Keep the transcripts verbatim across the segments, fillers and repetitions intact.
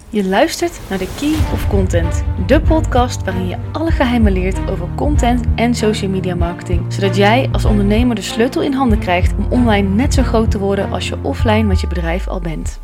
Je luistert naar de Key of Content, de podcast waarin je alle geheimen leert over content en social media marketing, zodat jij als ondernemer de sleutel in handen krijgt om online net zo groot te worden als je offline met je bedrijf al bent.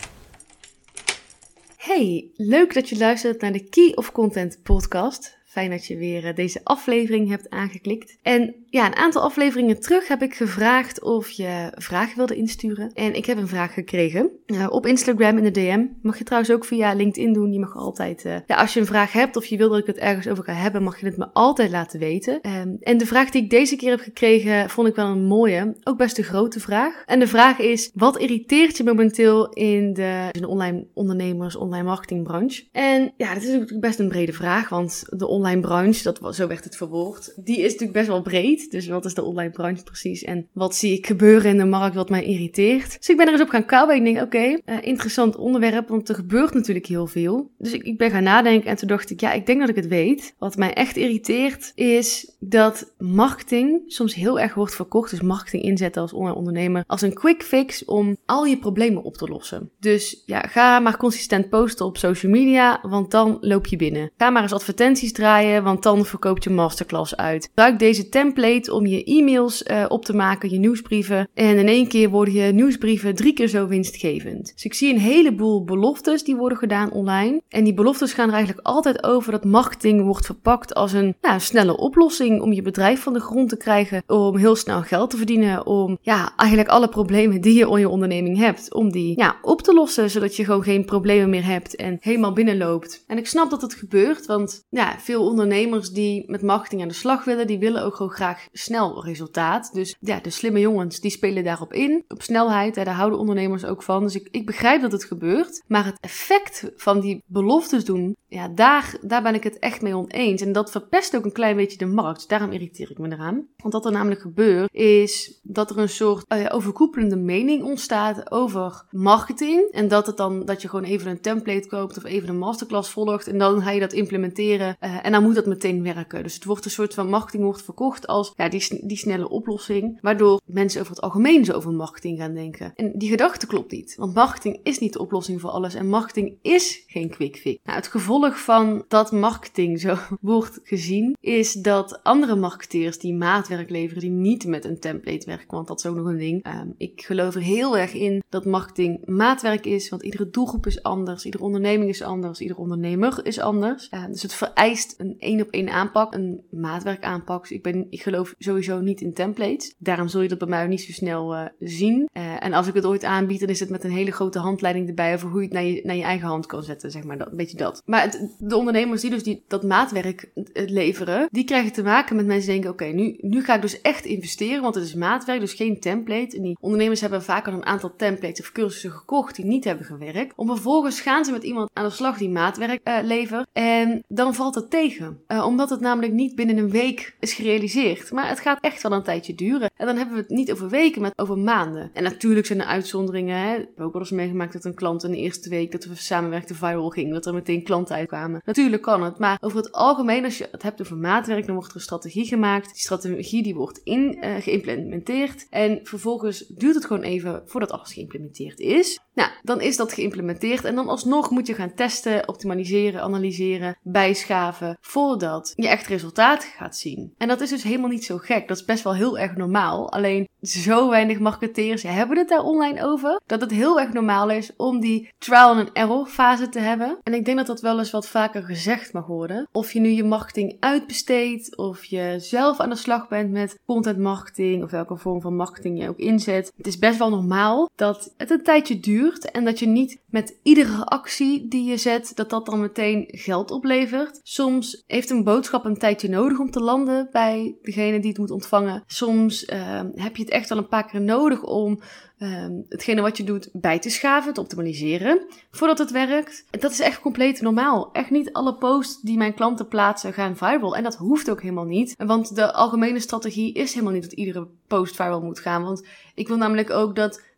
Hey, leuk dat je luistert naar de Key of Content podcast. Fijn dat je weer deze aflevering hebt aangeklikt. En ja, een aantal afleveringen terug heb ik gevraagd of je vragen wilde insturen. En ik heb een vraag gekregen. Uh, op Instagram in de D M. Mag je trouwens ook via LinkedIn doen. Je mag altijd, uh, ja, als je een vraag hebt of je wil dat ik het ergens over ga hebben, mag je het me altijd laten weten. Um, en de vraag die ik deze keer heb gekregen, vond ik wel een mooie. Ook best een grote vraag. En de vraag is, wat irriteert je momenteel in de, in de online ondernemers, online marketingbranche? En ja, dat is natuurlijk best een brede vraag, want de online branche, dat, zo werd het verwoord, die is natuurlijk best wel breed. Dus wat is de online branche precies? En wat zie ik gebeuren in de markt wat mij irriteert? Dus ik ben er eens op gaan kauwen. Ik denk, oké, okay, uh, interessant onderwerp, want er gebeurt natuurlijk heel veel. Dus ik, ik ben gaan nadenken en toen dacht ik, ja, ik denk dat ik het weet. Wat mij echt irriteert is dat marketing soms heel erg wordt verkocht. Dus marketing inzetten als online ondernemer als een quick fix om al je problemen op te lossen. Dus ja, ga maar consistent posten op social media, want dan loop je binnen. Ga maar eens advertenties draaien, want dan verkoopt je masterclass uit. Gebruik deze template om je e-mails uh, op te maken, je nieuwsbrieven. En in één keer worden je nieuwsbrieven drie keer zo winstgevend. Dus ik zie een heleboel beloftes die worden gedaan online. En die beloftes gaan er eigenlijk altijd over dat marketing wordt verpakt als een ja, snelle oplossing om je bedrijf van de grond te krijgen, om heel snel geld te verdienen, om ja, eigenlijk alle problemen die je in je onderneming hebt, om die ja, op te lossen, zodat je gewoon geen problemen meer hebt en helemaal binnenloopt. En ik snap dat het gebeurt, want ja, veel ondernemers die met marketing aan de slag willen, die willen ook gewoon graag snel resultaat. Dus ja, de slimme jongens die spelen daarop in, op snelheid. Hè, daar houden ondernemers ook van. Dus ik, ik begrijp dat het gebeurt. Maar het effect van die beloftes doen, ja, daar, daar ben ik het echt mee oneens. En dat verpest ook een klein beetje de markt. Dus daarom irriteer ik me eraan. Want wat er namelijk gebeurt, is dat er een soort uh, overkoepelende mening ontstaat over marketing. En dat het dan, dat je gewoon even een template koopt of even een masterclass volgt. En dan ga je dat implementeren. Uh, en dan moet dat meteen werken. Dus het wordt een soort van marketing wordt verkocht als ja, die, die snelle oplossing, waardoor mensen over het algemeen zo over marketing gaan denken. En die gedachte klopt niet, want marketing is niet de oplossing voor alles en marketing is geen quick fix. Nou, het gevolg van dat marketing zo wordt gezien, is dat andere marketeers die maatwerk leveren, die niet met een template werken, want dat is ook nog een ding. Um, ik geloof er heel erg in dat marketing maatwerk is, want iedere doelgroep is anders, iedere onderneming is anders, iedere ondernemer is anders. Uh, dus het vereist een één op één aanpak, een maatwerk aanpak. Dus ik ben, ik geloof sowieso niet in templates. Daarom zul je dat bij mij ook niet zo snel uh, zien. Uh, en als ik het ooit aanbied, dan is het met een hele grote handleiding erbij over hoe je het naar je, naar je eigen hand kan zetten, zeg maar. Dat, een beetje dat. Maar het, de ondernemers die dus die, dat maatwerk leveren, die krijgen te maken met mensen die denken, oké, okay, nu, nu ga ik dus echt investeren, want het is maatwerk, dus geen template. En die ondernemers hebben vaak al een aantal templates of cursussen gekocht die niet hebben gewerkt. Om vervolgens gaan ze met iemand aan de slag die maatwerk uh, levert. En dan valt het tegen. Uh, omdat het namelijk niet binnen een week is gerealiseerd. Maar het gaat echt wel een tijdje duren. En dan hebben we het niet over weken, maar over maanden. En natuurlijk zijn er uitzonderingen. Hè. We hebben ook wel eens meegemaakt dat een klant in de eerste week dat we samenwerkten viral ging. Dat er meteen klanten uitkwamen. Natuurlijk kan het. Maar over het algemeen, als je het hebt over maatwerk, dan wordt er een strategie gemaakt. Die strategie die wordt in, uh, geïmplementeerd. En vervolgens duurt het gewoon even voordat alles geïmplementeerd is. Nou, dan is dat geïmplementeerd. En dan alsnog moet je gaan testen, optimaliseren, analyseren, bijschaven. Voordat je echt resultaat gaat zien. En dat is dus helemaal niet zo gek. Dat is best wel heel erg normaal. Alleen zo weinig marketeers hebben het daar online over. Dat het heel erg normaal is om die trial and error fase te hebben. En ik denk dat dat wel eens wat vaker gezegd mag worden. Of je nu je marketing uitbesteedt. Of je zelf aan de slag bent met content marketing. Of welke vorm van marketing je ook inzet. Het is best wel normaal dat het een tijdje duurt. En dat je niet met iedere actie die je zet, dat dat dan meteen geld oplevert. Soms heeft een boodschap een tijdje nodig om te landen bij degene die het moet ontvangen. Soms uh, heb je het echt wel een paar keer nodig om um, hetgene wat je doet bij te schaven, te optimaliseren, voordat het werkt. Dat is echt compleet normaal. Echt niet alle posts die mijn klanten plaatsen gaan viral. En dat hoeft ook helemaal niet. Want de algemene strategie is helemaal niet dat iedere post viral moet gaan. Want ik wil namelijk ook dat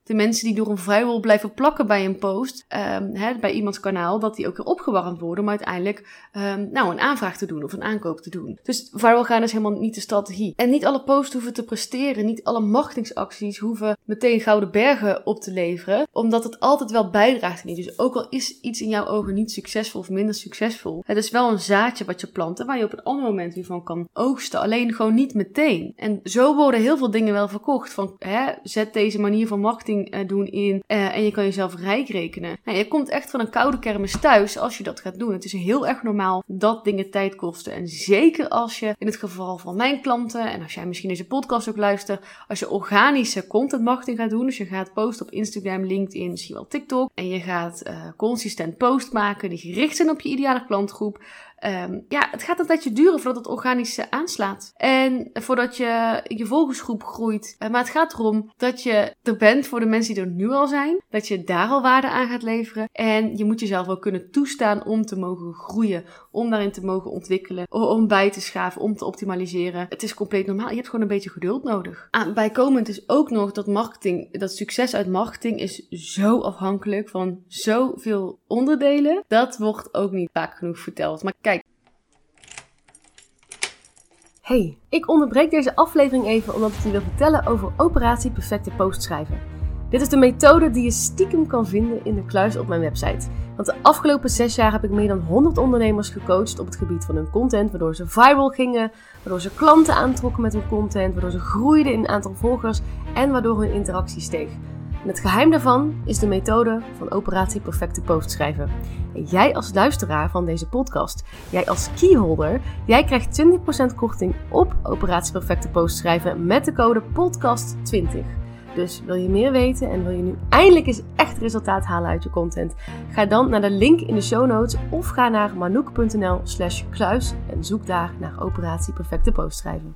de mensen die door een firewall blijven plakken bij een post, um, hè, bij iemands kanaal, dat die ook weer opgewarmd worden om uiteindelijk um, nou, een aanvraag te doen of een aankoop te doen. Dus viral gaan is helemaal niet de strategie. En niet alle posts hoeven te presteren, niet alle marketingsacties hoeven meteen gouden bergen op te leveren, omdat het altijd wel bijdraagt. Niet. Dus ook al is iets in jouw ogen niet succesvol of minder succesvol, het is wel een zaadje wat je plant en waar je op een ander moment weer van kan oogsten. Alleen gewoon niet meteen. En zo worden heel veel dingen wel verkocht. Van, hè, zet deze manier van marketing uh, doen in uh, en je kan jezelf rijk rekenen. Nou, je komt echt van een koude kermis thuis als je dat gaat doen. Het is heel erg normaal dat dingen tijd kosten. En zeker als je, in het geval van mijn klanten, en als jij misschien deze podcast ook luistert, als je organische content marketing gaat doen, dus je gaat posten op Instagram, LinkedIn, misschien wel TikTok, en je gaat uh, consistent post maken die gericht zijn op je ideale klantgroep. Um, ja, het gaat een tijdje duren voordat het organisch uh, aanslaat. En voordat je je volgersgroep groeit. Uh, maar het gaat erom dat je er bent voor de mensen die er nu al zijn. Dat je daar al waarde aan gaat leveren. En je moet jezelf ook kunnen toestaan om te mogen groeien. Om daarin te mogen ontwikkelen. Om bij te schaven, om te optimaliseren. Het is compleet normaal. Je hebt gewoon een beetje geduld nodig. Ah, bijkomend is ook nog dat marketing, dat succes uit marketing is zo afhankelijk van zoveel onderdelen. Dat wordt ook niet vaak genoeg verteld. Maar kijk. Hey, ik onderbreek deze aflevering even omdat ik je wil vertellen over Operatie Perfecte Post schrijven. Dit is de methode die je stiekem kan vinden in de kluis op mijn website. Want de afgelopen zes jaar heb ik meer dan honderd ondernemers gecoacht op het gebied van hun content, waardoor ze viral gingen, waardoor ze klanten aantrokken met hun content, waardoor ze groeiden in een aantal volgers en waardoor hun interactie steeg. En het geheim daarvan is de methode van Operatie Perfecte Post schrijven. En jij als luisteraar van deze podcast, jij als keyholder, jij krijgt twintig procent korting op Operatie Perfecte Post schrijven met de code podcast twintig. Dus wil je meer weten en wil je nu eindelijk eens echt resultaat halen uit je content? Ga dan naar de link in de show notes of ga naar manouk.nl slash kluis en zoek daar naar Operatie Perfecte Post schrijven.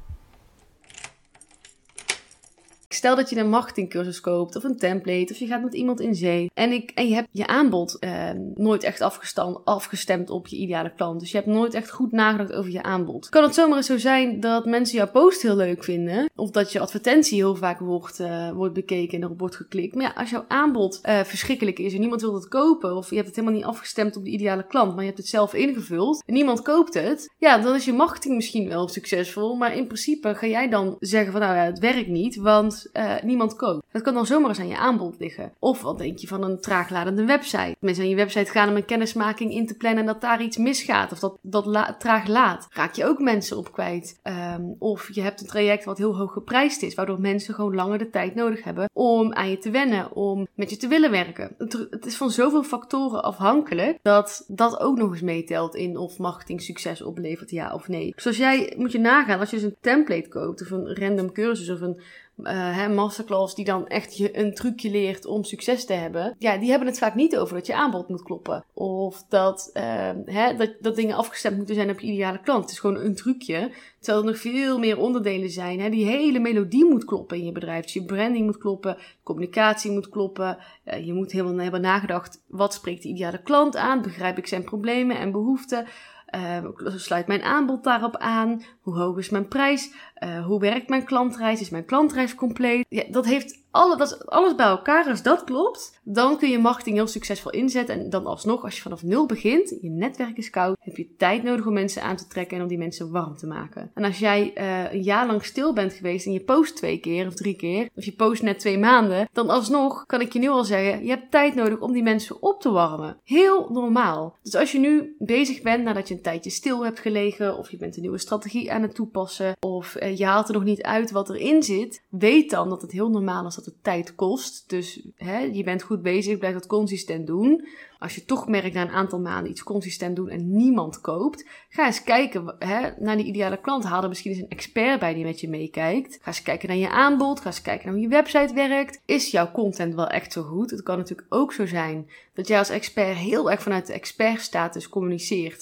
Stel dat je een marketingcursus koopt of een template of je gaat met iemand in zee en, ik, en je hebt je aanbod eh, nooit echt afgestemd, afgestemd op je ideale klant. Dus je hebt nooit echt goed nagedacht over je aanbod. Kan het zomaar eens zo zijn dat mensen jouw post heel leuk vinden of dat je advertentie heel vaak wordt, uh, wordt bekeken en erop wordt geklikt. Maar ja, als jouw aanbod uh, verschrikkelijk is en niemand wil het kopen of je hebt het helemaal niet afgestemd op de ideale klant, maar je hebt het zelf ingevuld en niemand koopt het, ja, dan is je marketing misschien wel succesvol, maar in principe ga jij dan zeggen van nou ja, het werkt niet, want Uh, niemand koopt. Dat kan dan zomaar eens aan je aanbod liggen. Of wat denk je van een traagladende website? Mensen aan je website gaan om een kennismaking in te plannen en dat daar iets misgaat. Of dat dat la- traag laat. Raak je ook mensen op kwijt. Um, of je hebt een traject wat heel hoog geprijsd is. Waardoor mensen gewoon langer de tijd nodig hebben om aan je te wennen. Om met je te willen werken. Het, het is van zoveel factoren afhankelijk dat dat ook nog eens meetelt in of marketing succes oplevert, ja of nee. Dus als jij, moet je nagaan, als je dus een template koopt of een random cursus of een Uh, hè, masterclass die dan echt je een trucje leert om succes te hebben. Ja, die hebben het vaak niet over dat je aanbod moet kloppen. Of dat, uh, hè, dat, dat dingen afgestemd moeten zijn op je ideale klant. Het is gewoon een trucje. Terwijl er nog veel meer onderdelen zijn. Hè. Die hele melodie moet kloppen in je bedrijf. Dus je branding moet kloppen. Communicatie moet kloppen. Uh, je moet helemaal hebben nagedacht. Wat spreekt de ideale klant aan? Begrijp ik zijn problemen en behoeften? Uh, sluit mijn aanbod daarop aan? Hoe hoog is mijn prijs? Uh, hoe werkt mijn klantreis? Is mijn klantreis compleet? Ja, dat heeft alle, dat is alles bij elkaar. Als dat klopt, dan kun je marketing heel succesvol inzetten. En dan alsnog, als je vanaf nul begint, je netwerk is koud, heb je tijd nodig om mensen aan te trekken en om die mensen warm te maken. En als jij uh, een jaar lang stil bent geweest en je post twee keer of drie keer, of je post net twee maanden, dan alsnog kan ik je nu al zeggen, je hebt tijd nodig om die mensen op te warmen. Heel normaal. Dus als je nu bezig bent nadat je een tijdje stil hebt gelegen, of je bent een nieuwe strategie aan het toepassen, of uh, je haalt er nog niet uit wat erin zit, weet dan dat het heel normaal is dat het tijd kost. Dus hè, je bent goed bezig, blijf dat consistent doen. Als je toch merkt na een aantal maanden iets consistent doen en niemand koopt, ga eens kijken hè, naar die ideale klant. Haal er misschien eens een expert bij die met je meekijkt. Ga eens kijken naar je aanbod. Ga eens kijken naar hoe je website werkt. Is jouw content wel echt zo goed? Het kan natuurlijk ook zo zijn dat jij als expert heel erg vanuit de expertstatus communiceert. Uh, maar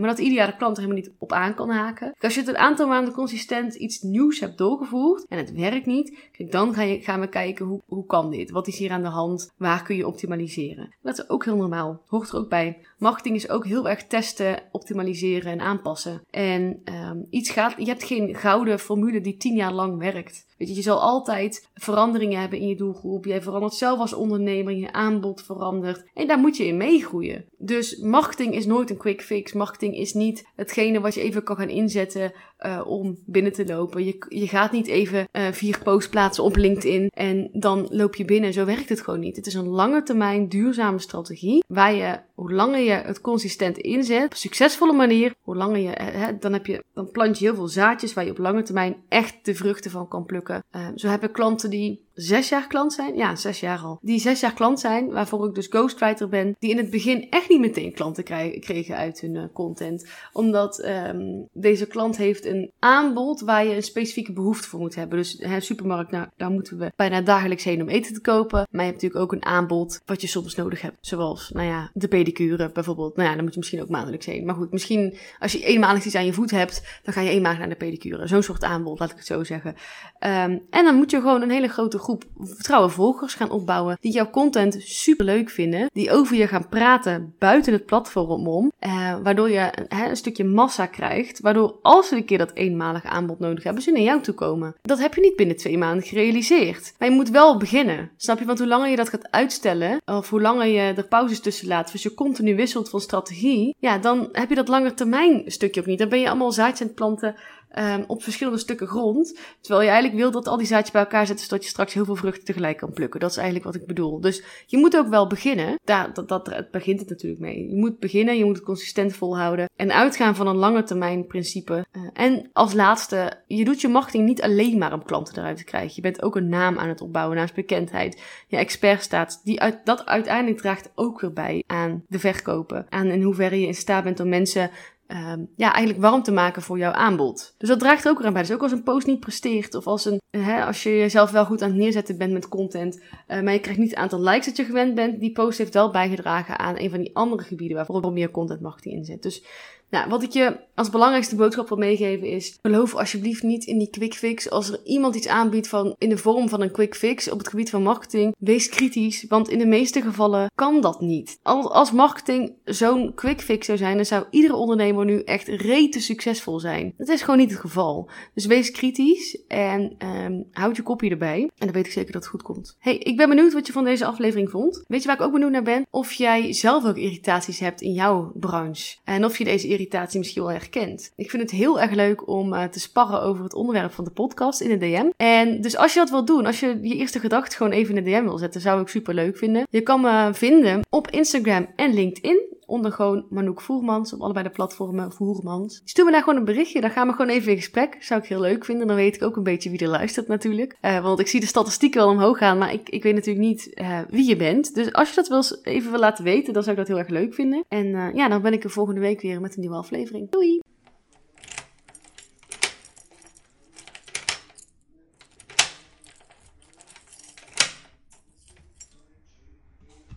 maar dat de ideale klant er helemaal niet op aan kan haken. Kijk, als je het een aantal maanden consistent iets nieuws hebt doorgevoerd en het werkt niet, kijk, dan ga je, gaan we kijken hoe, hoe kan dit? Wat is hier aan de hand? Waar kun je optimaliseren? Dat is ook heel normaal. Hoort er ook bij. Marketing is ook heel erg testen, optimaliseren en aanpassen. En um, iets gaat, je hebt geen gouden formule die tien jaar lang werkt. Weet je, je zal altijd veranderingen hebben in je doelgroep. Jij verandert zelf als ondernemer, je aanbod verandert. En daar moet je in meegroeien. Dus marketing is nooit een quick fix. Marketing is niet hetgene wat je even kan gaan inzetten uh, om binnen te lopen. Je, je gaat niet even uh, vier posts plaatsen op LinkedIn en dan loop je binnen. Zo werkt het gewoon niet. Het is een lange termijn duurzame strategie waar je, hoe langer je het consistent inzet, op een succesvolle manier, hoe langer je, hè, dan heb je, dan plant je heel veel zaadjes waar je op lange termijn echt de vruchten van kan plukken. Uh, zo heb ik klanten die zes jaar klant zijn. Ja, zes jaar al. Die zes jaar klant zijn, waarvoor ik dus ghostwriter ben. Die in het begin echt niet meteen klanten krijgen, kregen uit hun uh, content. Omdat um, deze klant heeft een aanbod waar je een specifieke behoefte voor moet hebben. Dus hè, supermarkt, nou, daar moeten we bijna dagelijks heen om eten te kopen. Maar je hebt natuurlijk ook een aanbod wat je soms nodig hebt. Zoals, nou ja, de pedicure bijvoorbeeld. Nou ja, dan moet je misschien ook maandelijks heen. Maar goed, misschien als je eenmalig iets aan je voet hebt, dan ga je eenmalig naar de pedicure. Zo'n soort aanbod, laat ik het zo zeggen. Um, en dan moet je gewoon een hele grote groep vertrouwen volgers gaan opbouwen die jouw content super leuk vinden, die over je gaan praten buiten het platform om, uh, waardoor je uh, een stukje massa krijgt, waardoor als ze een keer dat eenmalige aanbod nodig hebben, ze naar jou toe komen. Dat heb je niet binnen twee maanden gerealiseerd. Maar je moet wel beginnen. Snap je? Want hoe langer je dat gaat uitstellen, of hoe langer je er pauzes tussen laat, als je continu wisselt van strategie, ja, dan heb je dat langetermijn stukje ook niet. Dan ben je allemaal zaadjes aan het planten Um, op verschillende stukken grond. Terwijl je eigenlijk wil dat al die zaadjes bij elkaar zetten, zodat je straks heel veel vruchten tegelijk kan plukken. Dat is eigenlijk wat ik bedoel. Dus je moet ook wel beginnen. Daar, dat, dat, het begint het natuurlijk mee. Je moet beginnen, je moet het consistent volhouden. En uitgaan van een lange termijn principe. Uh, en als laatste, je doet je marketing niet alleen maar om klanten eruit te krijgen. Je bent ook een naam aan het opbouwen, naamsbekendheid. Je expertstaat, die uit, dat uiteindelijk draagt ook weer bij aan de verkopen. Aan in hoeverre je in staat bent om mensen Um, ja, eigenlijk warm te maken voor jouw aanbod. Dus dat draagt ook eraan bij. Dus ook als een post niet presteert, of als, een, hè, als je jezelf wel goed aan het neerzetten bent met content, uh, maar je krijgt niet het aantal likes dat je gewend bent, die post heeft wel bijgedragen aan een van die andere gebieden waar vooral meer content marketing in zit. Dus nou, wat ik je als belangrijkste boodschap wil meegeven is, geloof alsjeblieft niet in die quick fix. Als er iemand iets aanbiedt van, in de vorm van een quick fix op het gebied van marketing, wees kritisch, want in de meeste gevallen kan dat niet. Als, als marketing zo'n quick fix zou zijn, dan zou iedere ondernemer nu echt rete succesvol zijn. Dat is gewoon niet het geval. Dus wees kritisch en um, houd je kopje erbij. En dan weet ik zeker dat het goed komt. Hey, ik ben benieuwd wat je van deze aflevering vond. Weet je waar ik ook benieuwd naar ben? Of jij zelf ook irritaties hebt in jouw branche. En of je deze irritatie misschien wel herkent. Ik vind het heel erg leuk om uh, te sparren over het onderwerp van de podcast in de D M. En dus als je dat wilt doen, als je je eerste gedachte gewoon even in de D M wil zetten, zou ik super leuk vinden. Je kan me vinden op Instagram en LinkedIn. Onder gewoon Manouk Voermans, op allebei de platformen Voermans. Stuur me daar gewoon een berichtje, dan gaan we gewoon even in gesprek. Zou ik heel leuk vinden, dan weet ik ook een beetje wie er luistert natuurlijk. Uh, want ik zie de statistieken wel omhoog gaan, maar ik, ik weet natuurlijk niet uh, wie je bent. Dus als je dat wel even wil laten weten, dan zou ik dat heel erg leuk vinden. En uh, ja, dan ben ik er volgende week weer met een nieuwe aflevering. Doei!